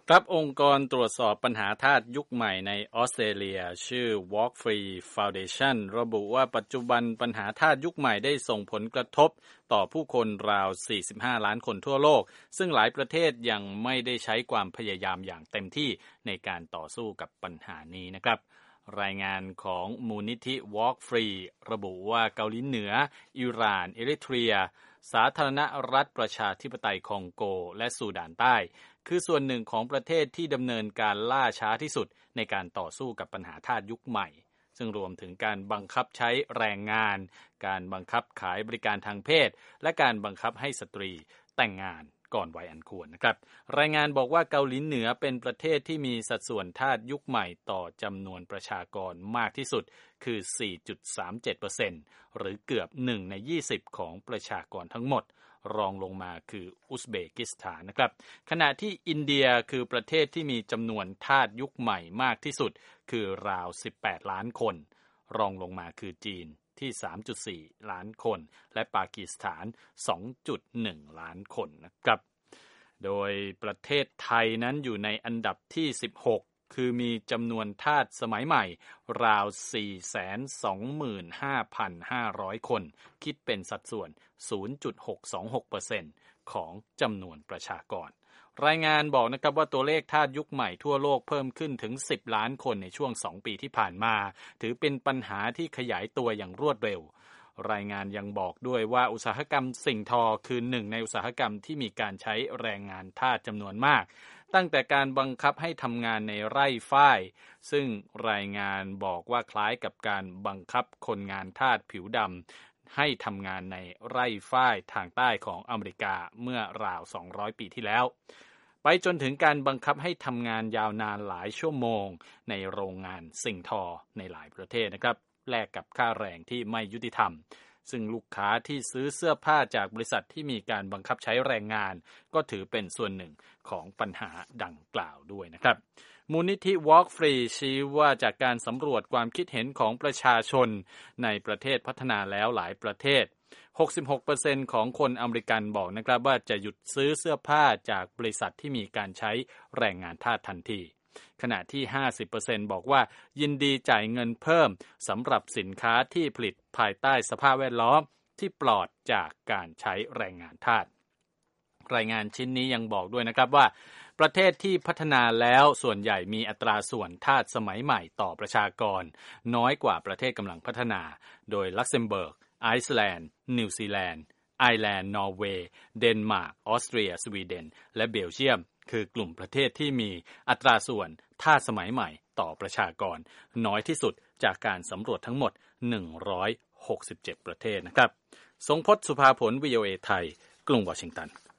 ครับองค์กรตรวจสอบปัญหาทาสยุคใหม่ในออสเตรเลียชื่อ Walk Free Foundation ระบุว่าปัจจุบันปัญหาทาสยุคใหม่ได้ส่งผลกระทบต่อผู้คนราว 45 ล้านคนทั่วโลกซึ่งหลายประเทศยังไม่ได้ใช้ความพยายามอย่างเต็มที่ในการต่อสู้กับปัญหานี้นะครับรายงานของมูลนิธิ Walk Free ระบุว่าเกาหลีเหนืออิหร่านเอริเทรียสาธารณรัฐประชาธิปไตยคองโกและซูดานใต้คือส่วนหนึ่งของประเทศที่ดำเนินการล่าช้าที่สุดในการต่อสู้กับปัญหาทาสยุคใหม่ซึ่งรวมถึงการบังคับใช้แรงงานการบังคับขายบริการทางเพศและการบังคับให้สตรีแต่งงานก่อนวัยอันควรนะครับรายงานบอกว่าเกาหลีเหนือเป็นประเทศที่มีสัดส่วนทาสยุคใหม่ต่อจำนวนประชากรมากที่สุดคือ 4.37% หรือเกือบ1ใน20ของประชากรทั้งหมดรองลงมาคืออุซเบกิสถานนะครับขณะที่อินเดียคือประเทศที่มีจำนวนทาสยุคใหม่มากที่สุดคือราว18ล้านคนรองลงมาคือจีนที่ 3.4 ล้านคนและปากีสถาน 2.1 ล้านคนนะครับโดยประเทศไทยนั้นอยู่ในอันดับที่16คือมีจำนวนทาสสมัยใหม่ราว 425,500 คนคิดเป็นสัดส่วน 0.626% ของจำนวนประชากรรายงานบอกนะครับว่าตัวเลขทาสยุคใหม่ทั่วโลกเพิ่มขึ้นถึง10ล้านคนในช่วง2ปีที่ผ่านมาถือเป็นปัญหาที่ขยายตัวอย่างรวดเร็วรายงานยังบอกด้วยว่าอุตสาหกรรมสิ่งทอคือหนึ่งในอุตสาหกรรมที่มีการใช้แรงงานทาสจำนวนมากตั้งแต่การบังคับให้ทำงานในไร่ฝ้ายซึ่งรายงานบอกว่าคล้ายกับการบังคับคนงานทาสผิวดำให้ทำงานในไร่ฝ้ายทางใต้ของอเมริกาเมื่อราว200ปีที่แล้วไปจนถึงการบังคับให้ทำงานยาวนานหลายชั่วโมงในโรงงานสิ่งทอในหลายประเทศนะครับแลกกับค่าแรงที่ไม่ยุติธรรมซึ่งลูกค้าที่ซื้อเสื้อผ้าจากบริษัทที่มีการบังคับใช้แรงงานก็ถือเป็นส่วนหนึ่งของปัญหาดังกล่าวด้วยนะครับมูลนิธิ Walk Free ชี้ว่าจากการสำรวจความคิดเห็นของประชาชนในประเทศพัฒนาแล้วหลายประเทศ 66% ของคนอเมริกันบอกนะครับว่าจะหยุดซื้อเสื้อผ้าจากบริษัทที่มีการใช้แรงงานทาสทันทีขณะที่ 50% บอกว่ายินดีจ่ายเงินเพิ่มสำหรับสินค้าที่ผลิตภายใต้สภาพแวดล้อมที่ปลอดจากการใช้แรงงานทาสรายงานชิ้นนี้ยังบอกด้วยนะครับว่าประเทศที่พัฒนาแล้วส่วนใหญ่มีอัตราส่วนทาสสมัยใหม่ต่อประชากรน้อยกว่าประเทศกำลังพัฒนาโดยลักเซมเบิร์กไอซ์แลนด์นิวซีแลนด์ไอร์แลนด์นอร์เวย์เดนมาร์กออสเตรียสวีเดนและเบลเยียมคือกลุ่มประเทศที่มีอัตราส่วนทาสสมัยใหม่ต่อประชากรน้อยที่สุดจากการสำรวจทั้งหมด167ประเทศนะครับทรงพจน์ สุภาผล VOA ไทยกรุงวอชิงตัน